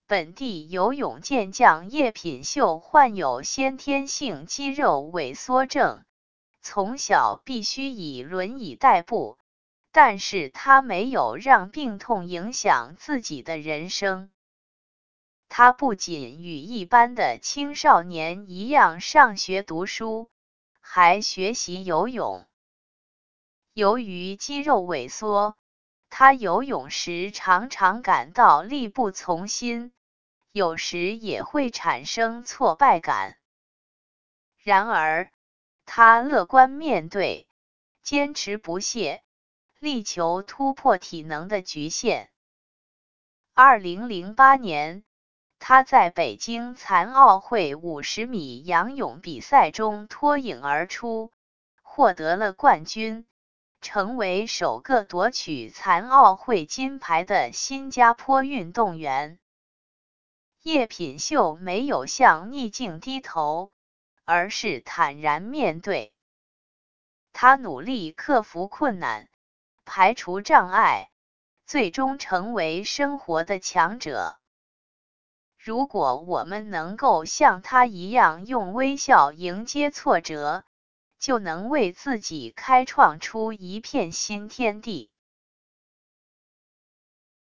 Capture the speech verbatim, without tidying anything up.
本地游泳健将叶品秀患有先天性肌肉萎缩症，从小必须以轮椅代步，但是他没有让病痛影响自己的人生。他不仅与一般的青少年一样上学读书，还学习游泳。由于肌肉萎缩，他游泳时常常感到力不从心，有时也会产生挫败感。然而，他乐观面对，坚持不懈，力求突破体能的局限。二零零八年，他在北京残奥会五十米仰泳比赛中脱颖而出，获得了冠军，成为首个夺取残奥会金牌的新加坡运动员。叶品秀没有向逆境低头，而是坦然面对。他努力克服困难，排除障碍，最终成为生活的强者。如果我们能够像他一样用微笑迎接挫折，就能为自己开创出一片新天地。